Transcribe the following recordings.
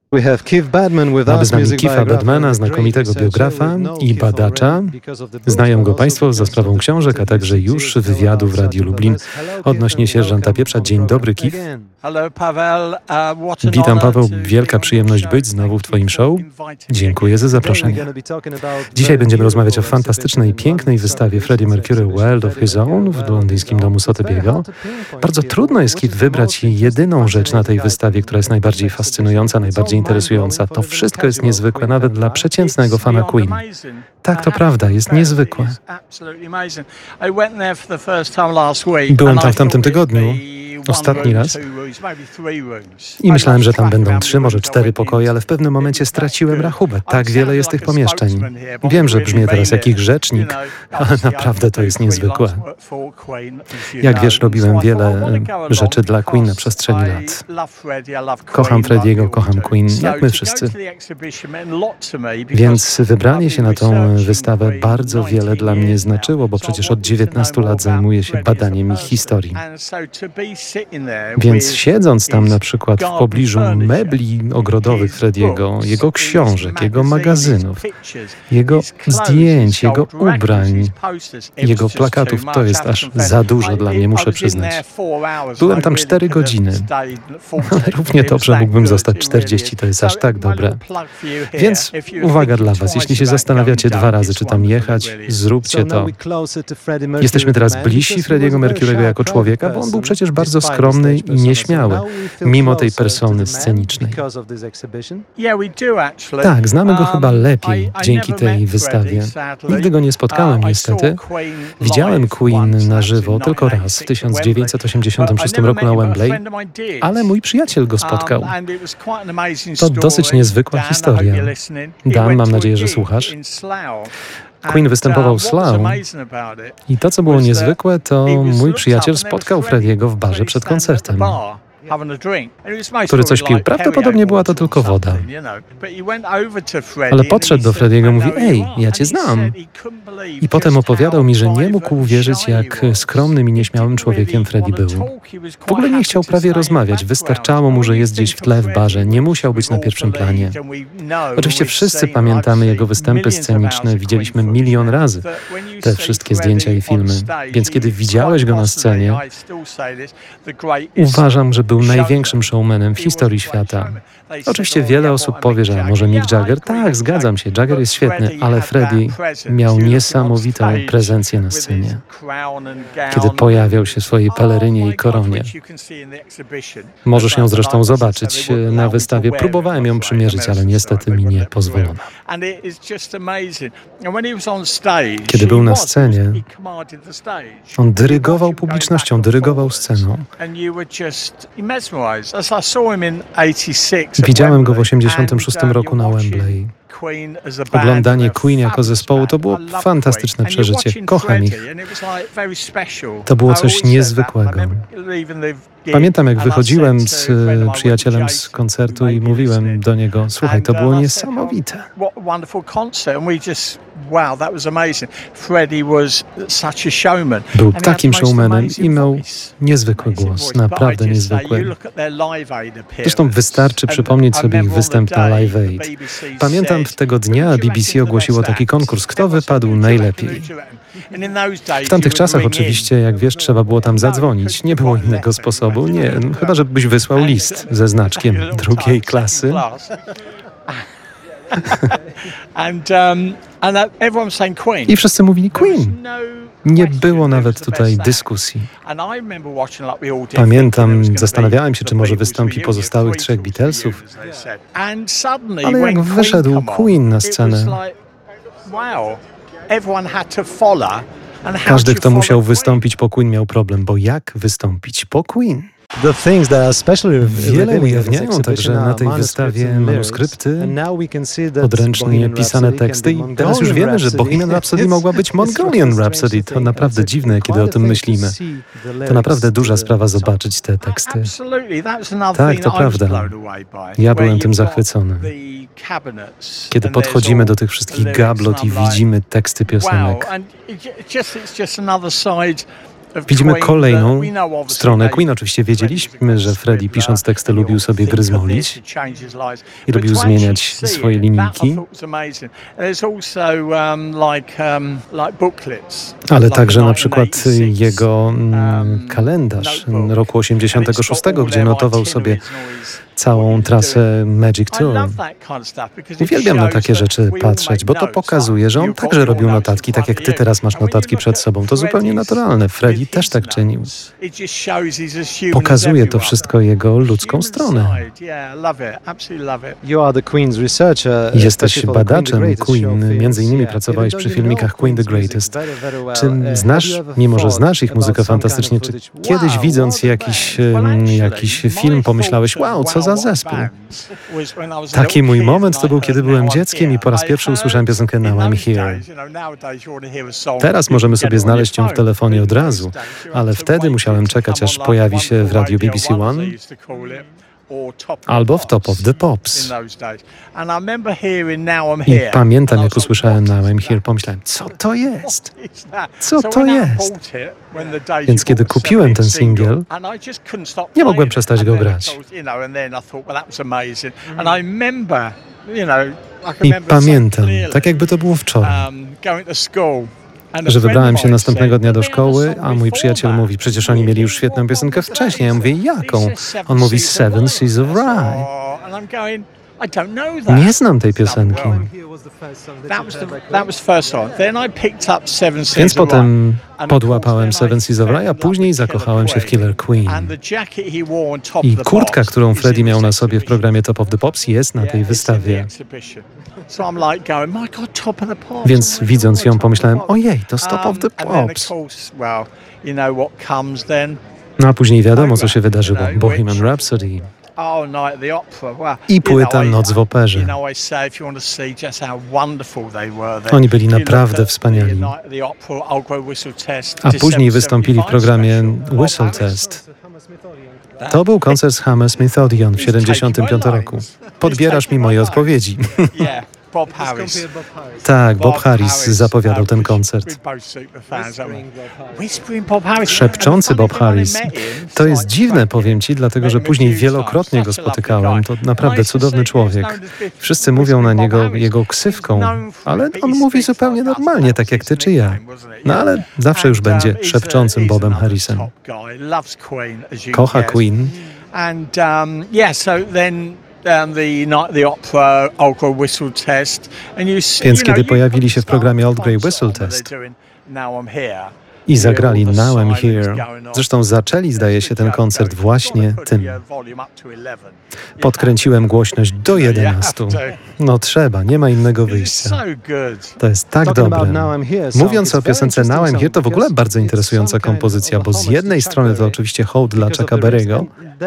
Mamy z nami Keitha Badmana, znakomitego biografa i badacza. Znają go Państwo za sprawą książek, a także już wywiadu w Radiu Lublin odnośnie sierżanta Pieprza. Dzień dobry, Keith. Witam, Paweł. Wielka przyjemność być znowu w Twoim show. Dziękuję za zaproszenie. Dzisiaj będziemy rozmawiać o fantastycznej, pięknej wystawie Freddie Mercury World of His Own w londyńskim domu Sotheby'ego. Bardzo trudno jest, Keith, wybrać jedyną rzecz na tej wystawie, która jest najbardziej fascynująca, najbardziej interesująca. To wszystko jest niezwykłe, nawet dla przeciętnego fana Queen. Tak, to prawda, jest niezwykłe. Byłem tam w tamtym tygodniu, ostatni raz, i myślałem, że tam będą 3, może 4 pokoje, ale w pewnym momencie straciłem rachubę. Tak wiele jest tych pomieszczeń. Wiem, że brzmię teraz jak ich rzecznik, ale naprawdę to jest niezwykłe. Jak wiesz, robiłem wiele rzeczy dla Queen na przestrzeni lat. Kocham Frediego, kocham Queen, jak my wszyscy. Więc wybranie się na tą wystawę bardzo wiele dla mnie znaczyło, bo przecież od 19 lat zajmuję się badaniem ich historii. Więc siedząc tam na przykład w pobliżu mebli ogrodowych Frediego, jego książek, jego magazynów, jego zdjęć, jego ubrań, jego plakatów, to jest aż za dużo dla mnie, muszę przyznać. Byłem tam 4 godziny, ale równie dobrze mógłbym zostać 40, to jest aż tak dobre. Więc uwaga dla Was, jeśli się zastanawiacie 2 razy, czy tam jechać, zróbcie to. Jesteśmy teraz bliżsi Frediego Mercury'ego jako człowieka, bo on był przecież bardzo skromny i nieśmiały, mimo tej persony scenicznej. Tak, znamy go chyba lepiej dzięki tej wystawie. Nigdy go nie spotkałem niestety. Widziałem Queen na żywo tylko raz w 1986 roku na Wembley, ale mój przyjaciel go spotkał. To dosyć niezwykła historia. Dan, mam nadzieję, że słuchasz. Queen występował w Slough i to, co było niezwykłe, to mój przyjaciel spotkał Frediego w barze przed koncertem, który coś pił. Prawdopodobnie była to tylko woda. Ale podszedł do Frediego i mówi: „Ej, ja cię znam”. I potem opowiadał mi, że nie mógł uwierzyć, jak skromnym i nieśmiałym człowiekiem Freddie był. W ogóle nie chciał prawie rozmawiać. Wystarczało mu, że jest gdzieś w tle w barze. Nie musiał być na pierwszym planie. Oczywiście wszyscy pamiętamy jego występy sceniczne. Widzieliśmy 1 000 000 razy te wszystkie zdjęcia i filmy. Więc kiedy widziałeś go na scenie, uważam, że był największym showmanem w historii świata. Oczywiście wiele osób powie, że może Mick Jagger. Tak, zgadzam się, Jagger jest świetny, ale Freddie miał niesamowitą prezencję na scenie. Kiedy pojawiał się w swojej pelerynie i koronie. Możesz ją zresztą zobaczyć na wystawie. Próbowałem ją przymierzyć, ale niestety mi nie pozwolono. Kiedy był na scenie, on dyrygował publicznością, dyrygował sceną. Widziałem go w 1986 roku na Wembley. Oglądanie Queen jako zespołu to było fantastyczne przeżycie. Kocham ich. To było coś niezwykłego. Pamiętam, jak wychodziłem z przyjacielem z koncertu i mówiłem do niego: „Słuchaj, to było niesamowite”. Był takim showmanem i miał niezwykły głos, naprawdę niezwykły. Zresztą wystarczy przypomnieć sobie ich występ na Live Aid. Pamiętam, tego dnia BBC ogłosiło taki konkurs, kto wypadł najlepiej. W tamtych czasach oczywiście, jak wiesz, trzeba było tam zadzwonić. Nie było innego sposobu, nie, chyba żebyś wysłał list ze znaczkiem 2. klasy. I wszyscy mówili Queen. Nie było nawet tutaj dyskusji. Pamiętam, zastanawiałem się, czy może wystąpi pozostałych 3 Beatlesów, ale jak wyszedł Queen na scenę, każdy, kto musiał wystąpić po Queen, miał problem, bo jak wystąpić po Queen? Wiele ujawniają także na tej wystawie manuskrypty, odręcznie pisane teksty i teraz już wiemy, że Bohemian Rhapsody mogła być Mongolian Rhapsody. To naprawdę dziwne, kiedy o tym myślimy. To naprawdę duża sprawa zobaczyć te teksty. Tak, to prawda. Ja byłem tym zachwycony. Kiedy podchodzimy do tych wszystkich gablot i widzimy teksty piosenek. Widzimy kolejną stronę Queen. Oczywiście wiedzieliśmy, że Freddie, pisząc teksty, lubił sobie gryzmolić i lubił zmieniać swoje linijki. Ale także na przykład jego kalendarz roku 86, gdzie notował sobie całą trasę Magic Tour. Uwielbiam na takie rzeczy patrzeć, bo to pokazuje, że on także robił notatki, tak jak ty teraz masz notatki przed sobą. To zupełnie naturalne. Freddie też tak czynił. Pokazuje to wszystko jego ludzką stronę. Jesteś badaczem Queen, między innymi pracowałeś przy filmikach Queen the Greatest. Czy znasz, mimo że znasz ich muzykę fantastycznie, czy kiedyś widząc jakiś film pomyślałeś, wow, co za zespół? Taki mój moment to był, kiedy byłem dzieckiem i po raz pierwszy usłyszałem piosenkę Now I'm Here. Teraz możemy sobie znaleźć ją w telefonie od razu, ale wtedy musiałem czekać, aż pojawi się w radiu BBC One albo w Top of the Pops. I pamiętam, jak usłyszałem Now I'm Here, pomyślałem, co to jest? Co to jest? Więc kiedy kupiłem ten singiel, nie mogłem przestać go grać. I pamiętam, tak jakby to było wczoraj, że wybrałem się następnego dnia do szkoły, a mój przyjaciel mówi, przecież oni mieli już świetną piosenkę wcześniej. Ja mówię, jaką? On mówi Seven Seas of Rye. Nie znam tej piosenki. Więc potem podłapałem Seven Seas of Rye, a później zakochałem się w Killer Queen. I kurtka, którą Freddie miał na sobie w programie Top of the Pops, jest na tej wystawie. Więc widząc ją, pomyślałem, ojej, to Top of the Pops. No a później wiadomo, co się wydarzyło. Bohemian Rhapsody. I płyta Noc w operze. Oni byli naprawdę wspaniali. A później wystąpili w programie Whistle Test. To był koncert z Hammersmith Odeon w 1975 roku. Podbierasz mi moje odpowiedzi. Tak, Bob Harris zapowiadał ten koncert. Szepczący Bob Harris. To jest dziwne, powiem ci, dlatego że później wielokrotnie go spotykałem. To naprawdę cudowny człowiek. Wszyscy mówią na niego jego ksywką, ale on mówi zupełnie normalnie, tak jak ty czy ja. No ale zawsze już będzie szepczącym Bobem Harrisem. Kocha Queen. Więc kiedy pojawili się w programie Old Grey Whistle Test i zagrali Now I'm Here, zresztą zaczęli, zdaje się, ten koncert właśnie tym. Podkręciłem głośność do 11. No trzeba, nie ma innego wyjścia. To jest tak dobre. Mówiąc o piosence Now I'm Here, to w ogóle bardzo interesująca kompozycja, bo z jednej strony to oczywiście hołd dla Chucka Berry'ego.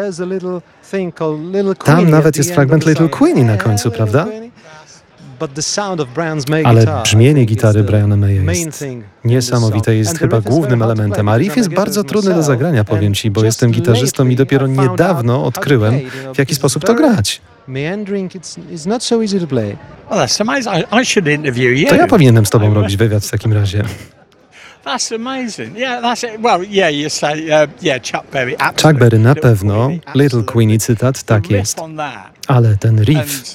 Tam nawet jest fragment Little Queenie na końcu, prawda? Ale brzmienie gitary Briana Maya jest niesamowite, jest chyba głównym elementem, a riff jest bardzo trudny do zagrania, powiem ci, bo jestem gitarzystą i dopiero niedawno odkryłem, w jaki sposób to grać. To ja powinienem z tobą robić wywiad w takim razie. Chuck Berry na pewno, Little Queenie cytat, tak jest. Ale ten riff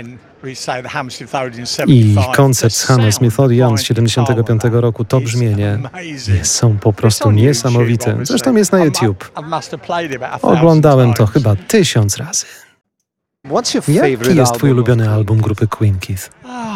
i koncert z Hammersmith Odeon z 75 roku, to brzmienie są po prostu niesamowite. Zresztą jest na YouTube. Oglądałem to chyba 1000 razy. Jaki jest twój ulubiony album grupy Queen, Keith?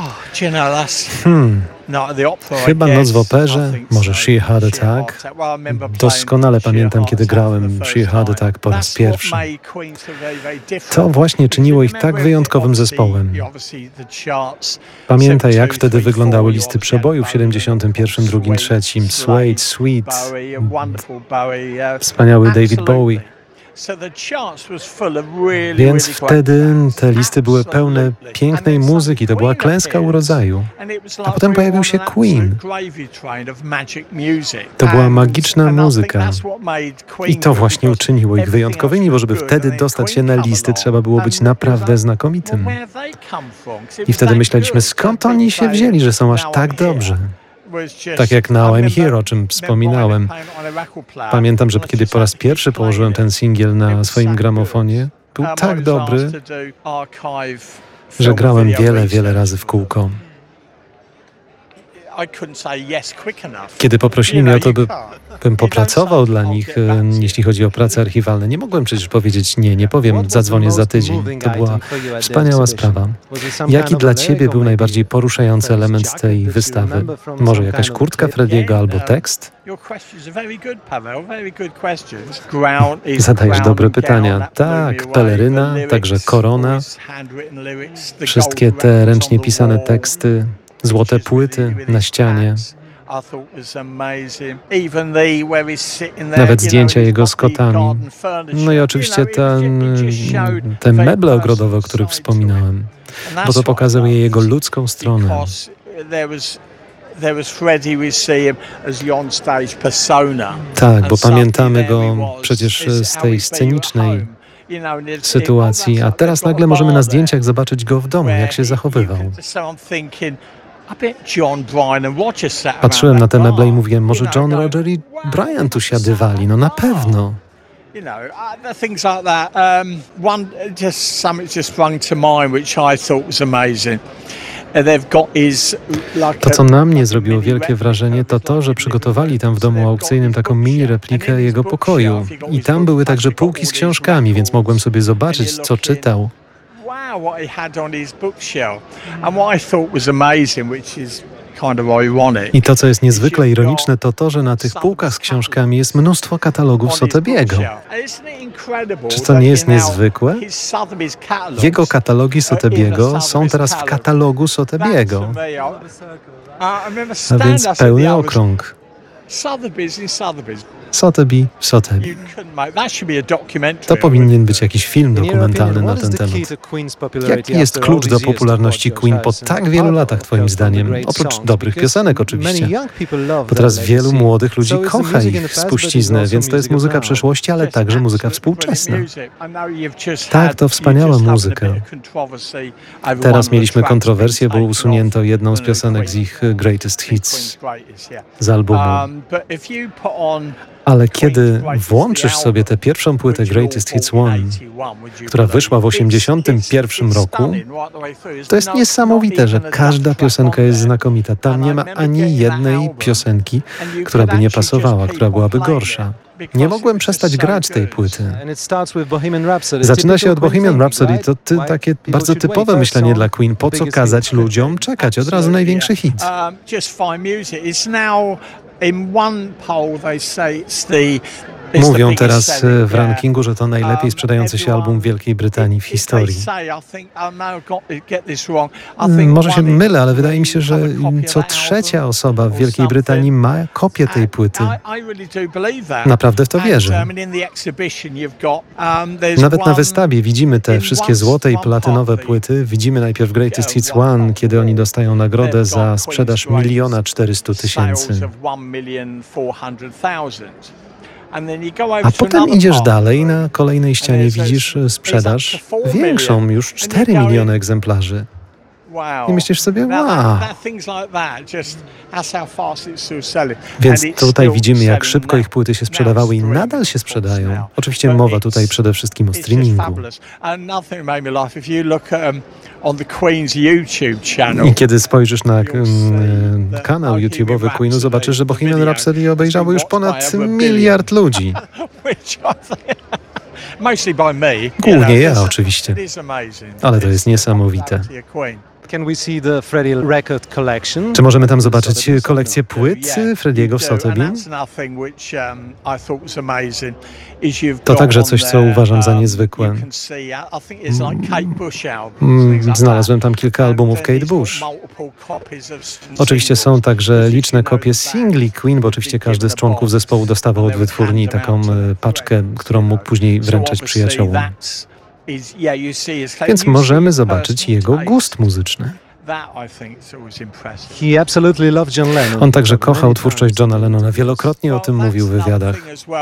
Chyba Noc w operze, może She Had Attack. Doskonale pamiętam, kiedy grałem She Had Attack po raz pierwszy. To właśnie czyniło ich tak wyjątkowym zespołem. Pamiętaj, jak wtedy wyglądały listy przebojów w 71, 2, 3. Suede, Sweet, wspaniały David Bowie. Więc wtedy te listy były pełne pięknej muzyki, to była klęska urodzaju. A potem pojawił się Queen. To była magiczna muzyka. I to właśnie uczyniło ich wyjątkowymi, bo żeby wtedy dostać się na listy, trzeba było być naprawdę znakomitym. I wtedy myśleliśmy, skąd oni się wzięli, że są aż tak dobrzy. Tak jak Now I'm Here, o czym wspominałem. Pamiętam, że kiedy po raz pierwszy położyłem ten singiel na swoim gramofonie, był tak dobry, że grałem wiele razy w kółko. Kiedy poprosili mnie o to, bym popracował dla nich, jeśli chodzi o prace archiwalne, nie mogłem przecież powiedzieć nie powiem, zadzwonię za tydzień. To była wspaniała sprawa. Jaki dla Ciebie był najbardziej poruszający element tej wystawy? Może jakaś kurtka Frediego albo tekst? Zadajesz dobre pytania. Tak, peleryna, także korona, wszystkie te ręcznie pisane teksty, złote płyty na ścianie. Nawet zdjęcia jego z kotami. No i oczywiście te meble ogrodowe, o których wspominałem, bo to pokazuje jego ludzką stronę. Tak, bo pamiętamy go przecież z tej scenicznej sytuacji, a teraz nagle możemy na zdjęciach zobaczyć go w domu, jak się zachowywał. Patrzyłem na te meble i mówiłem, może John, Roger i Brian tu siadywali, no na pewno. To, co na mnie zrobiło wielkie wrażenie, to to, że przygotowali tam w domu aukcyjnym taką mini replikę jego pokoju. I tam były także półki z książkami, więc mogłem sobie zobaczyć, co czytał. I to, co jest niezwykle ironiczne, to to, że na tych półkach z książkami jest mnóstwo katalogów Sotheby'ego. Czy to nie jest niezwykłe? Jego katalogi Sotheby'ego są teraz w katalogu Sotheby'ego. A więc pełny okrąg. Sotheby w Sotheby. To powinien być jakiś film dokumentalny na ten temat. Jaki jest klucz do popularności Queen po tak wielu latach, Twoim zdaniem? Oprócz dobrych piosenek oczywiście. Bo teraz wielu młodych ludzi kocha ich spuściznę, więc to jest muzyka przeszłości, ale także muzyka współczesna. Tak, to wspaniała muzyka. Teraz mieliśmy kontrowersję, bo usunięto jedną z piosenek z ich Greatest Hits z albumu. Ale kiedy włączysz sobie tę pierwszą płytę Greatest Hits 1, która wyszła w 1981 roku, to jest niesamowite, że każda piosenka jest znakomita. Tam nie ma ani jednej piosenki, która by nie pasowała, która byłaby gorsza. Nie mogłem przestać grać tej płyty. Zaczyna się od Bohemian Rhapsody, to takie bardzo typowe myślenie dla Queen. Po co kazać ludziom czekać? Od razu największy hit. Mówią teraz w rankingu, że to najlepiej sprzedający się album w Wielkiej Brytanii w historii. Może się mylę, ale wydaje mi się, że co trzecia osoba w Wielkiej Brytanii ma kopię tej płyty. Naprawdę w to wierzę. Nawet na wystawie widzimy te wszystkie złote i platynowe płyty. Widzimy najpierw Greatest Hits 1, kiedy oni dostają nagrodę za sprzedaż 1 400 000. A potem idziesz dalej, na kolejnej ścianie widzisz sprzedaż większą, już 4 miliony egzemplarzy. I myślisz sobie, wow. Więc tutaj widzimy, jak szybko ich płyty się sprzedawały i nadal się sprzedają. Oczywiście mowa tutaj przede wszystkim o streamingu. I kiedy spojrzysz na kanał YouTube'owy Queenu, zobaczysz, że Bohemian Rhapsody obejrzało już ponad 1 miliard ludzi. Głównie ja oczywiście, ale to jest niesamowite. Czy możemy tam zobaczyć kolekcję płyt Frediego w Sotheby? To także coś, co uważam za niezwykłe. Znalazłem tam kilka albumów Kate Bush. Oczywiście są także liczne kopie singli Queen, bo oczywiście każdy z członków zespołu dostawał od wytwórni taką paczkę, którą mógł później wręczać przyjaciołom. Więc możemy zobaczyć jego gust muzyczny. On także kochał twórczość Johna Lennona. Wielokrotnie o tym mówił w wywiadach.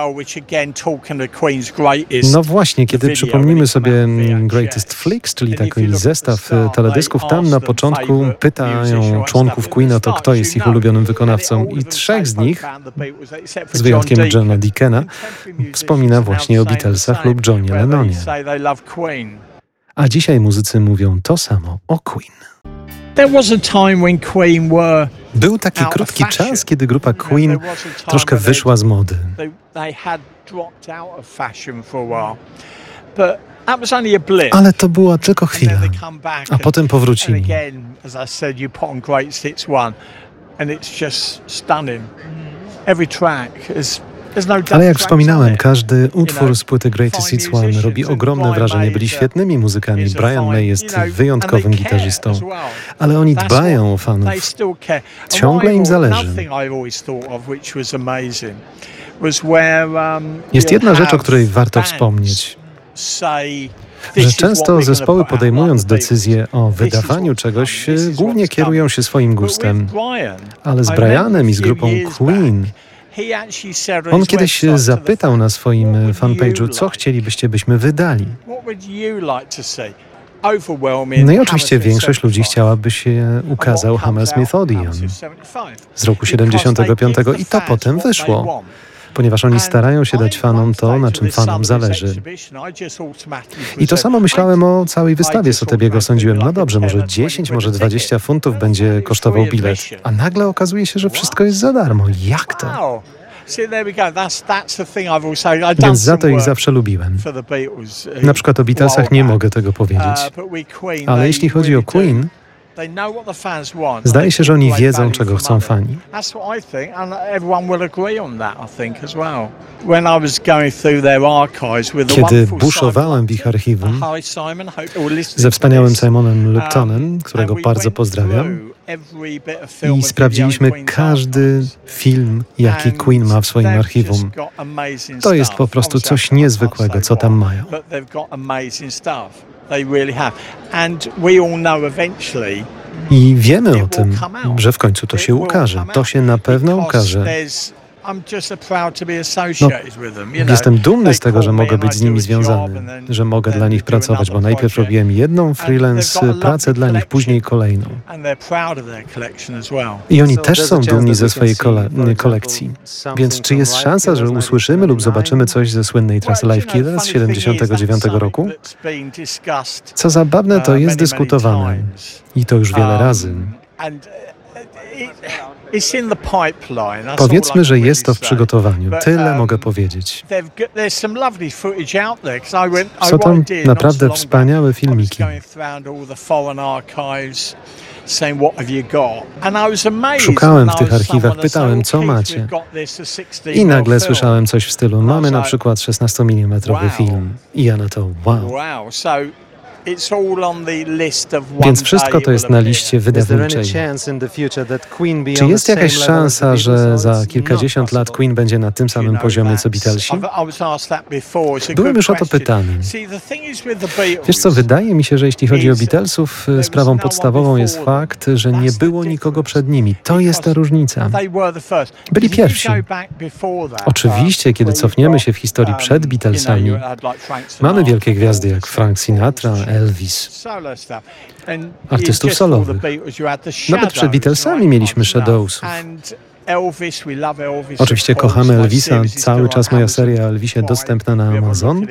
No właśnie, kiedy przypomnimy sobie Greatest Flicks, czyli taki zestaw teledysków, tam na początku pytają członków Queen o to, kto jest ich ulubionym wykonawcą i trzech z nich, z wyjątkiem Johna Deacona, wspomina właśnie o Beatlesach lub Johnie Lennonie. A dzisiaj muzycy mówią to samo o Queen. Był taki krótki czas, kiedy grupa Queen troszkę wyszła z mody. Ale to była tylko chwila, a potem powrócili. Ale jak wspominałem, każdy utwór z płyty Greatest Hits One robi ogromne wrażenie. Byli świetnymi muzykami. Brian May jest wyjątkowym gitarzystą, ale oni dbają o fanów. Ciągle im zależy. Jest jedna rzecz, o której warto wspomnieć. Że często zespoły, podejmując decyzję o wydawaniu czegoś, głównie kierują się swoim gustem. Ale z Brianem i z grupą Queen on kiedyś zapytał na swoim fanpage'u, co chcielibyście, byśmy wydali. No i oczywiście większość ludzi chciałaby, by się ukazał Hammersmith Odeon z roku 75 i to potem wyszło. Ponieważ oni starają się dać fanom to, na czym fanom zależy. I to samo myślałem o całej wystawie Sotheby'ego. Sądziłem, no dobrze, może 10, może 20 funtów będzie kosztował bilet. A nagle okazuje się, że wszystko jest za darmo. Jak to? Więc za to ich zawsze lubiłem. Na przykład o Beatlesach nie mogę tego powiedzieć. Ale jeśli chodzi o Queen, zdaje się, że oni wiedzą, czego chcą fani. Kiedy buszowałem w ich archiwum ze wspaniałym Simonem Luptonem, którego bardzo pozdrawiam, i sprawdziliśmy każdy film, jaki Queen ma w swoim archiwum. To jest po prostu coś niezwykłego, co tam mają. I wiemy o tym, że w końcu to się ukaże. To się na pewno ukaże. No, jestem dumny z tego, że mogę być z nimi związany, że mogę dla nich pracować, bo najpierw robiłem jedną freelance pracę dla nich, później kolejną. I oni też są dumni ze swojej kolekcji. Więc czy jest szansa, że usłyszymy lub zobaczymy coś ze słynnej trasy Live Killer z 79 roku? Co zabawne, to jest dyskutowane. I to już wiele razy. Powiedzmy, że jest to w przygotowaniu. Tyle mogę powiedzieć. Są tam naprawdę wspaniałe filmiki. Szukałem w tych archiwach, pytałem, co macie. I nagle słyszałem coś w stylu, mamy na przykład 16 mm film. I ja na to, wow. Więc wszystko to jest na liście wydawniczej. Czy jest jakaś szansa, że za kilkadziesiąt lat Queen będzie na tym samym poziomie co Beatlesi? Byłem już o to pytany. Wiesz co, wydaje mi się, że jeśli chodzi o Beatlesów, sprawą podstawową jest fakt, że nie było nikogo przed nimi. To jest ta różnica. Byli pierwsi. Oczywiście, kiedy cofniemy się w historii przed Beatlesami, mamy wielkie gwiazdy jak Frank Sinatra, Elvis, artystów solowych. Nawet przed Beatlesami mieliśmy Shadowsów. Oczywiście kochamy Elvisa, cały czas moja seria o Elvisie dostępna na Amazon.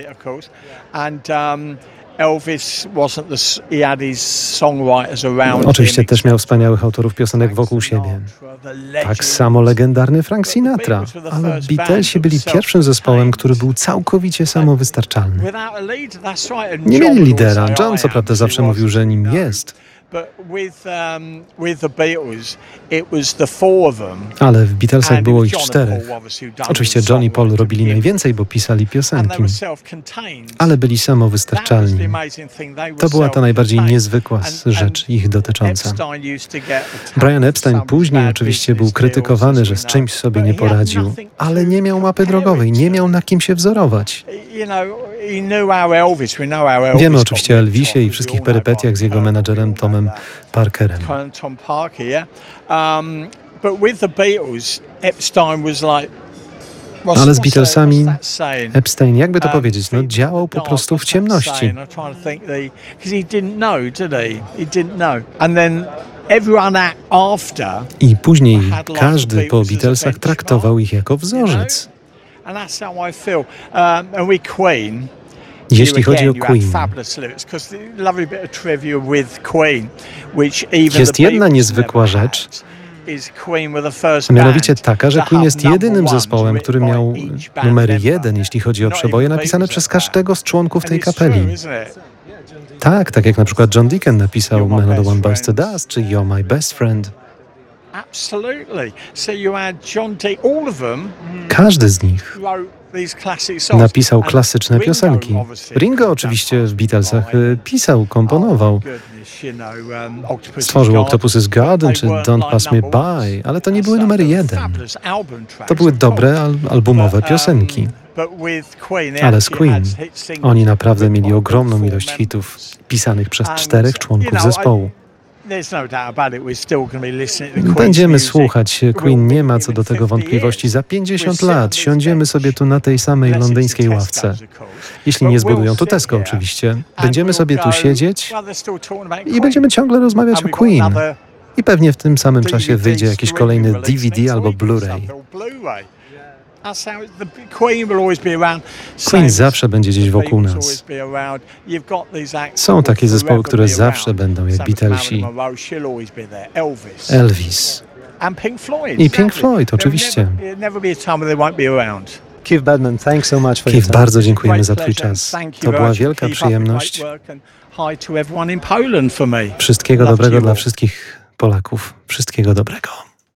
Oczywiście też miał wspaniałych autorów piosenek wokół siebie. Tak samo legendarny Frank Sinatra. Ale Beatlesi byli pierwszym zespołem, który był całkowicie samowystarczalny. Nie mieli lidera. John co prawda zawsze mówił, że nim jest. Ale w Beatlesach było ich 4. Oczywiście John i Paul robili najwięcej, bo pisali piosenki. Ale byli samowystarczalni. To była ta najbardziej niezwykła rzecz ich dotycząca. Brian Epstein później oczywiście był krytykowany, że z czymś sobie nie poradził, ale nie miał mapy drogowej, nie miał na kim się wzorować. Wiemy oczywiście o Elvisie i wszystkich perypetiach z jego menadżerem Tomem Tomem Parkerem. Tom Parker, yeah. But with the Beatles, Epstein was like. Ale z Beatlesami Epstein, jakby to powiedzieć, no działał po prostu w ciemności. I później każdy po Beatlesach traktował ich jako wzorzec. Jeśli chodzi o Queen, jest jedna niezwykła rzecz, a mianowicie taka, że Queen jest jedynym zespołem, który miał numery 1, jeśli chodzi o przeboje, napisane przez każdego z członków tej kapeli. Tak, tak jak na przykład John Deacon napisał Another One Bites the Dust, czy You're My Best Friend. Każdy z nich napisał klasyczne piosenki. Ringo oczywiście w Beatlesach pisał, komponował. Stworzył Octopus's Garden czy Don't Pass Me By, ale to nie były numery 1. To były dobre albumowe piosenki. Ale z Queen oni naprawdę mieli ogromną ilość hitów pisanych przez 4 członków zespołu. Będziemy słuchać Queen, nie ma co do tego wątpliwości. Za 50 lat siądziemy sobie tu na tej samej londyńskiej ławce. Jeśli nie zbudują tu Tesco oczywiście. Będziemy sobie tu siedzieć i będziemy ciągle rozmawiać o Queen. I pewnie w tym samym czasie wyjdzie jakiś kolejny DVD albo Blu-ray. Queen zawsze będzie gdzieś wokół nas. Są takie zespoły, które zawsze będą jak Beatlesi. Elvis. I Pink Floyd, oczywiście. Keith, bardzo dziękujemy za Twój czas. To była wielka przyjemność. Wszystkiego dobrego dla wszystkich Polaków. Wszystkiego dobrego.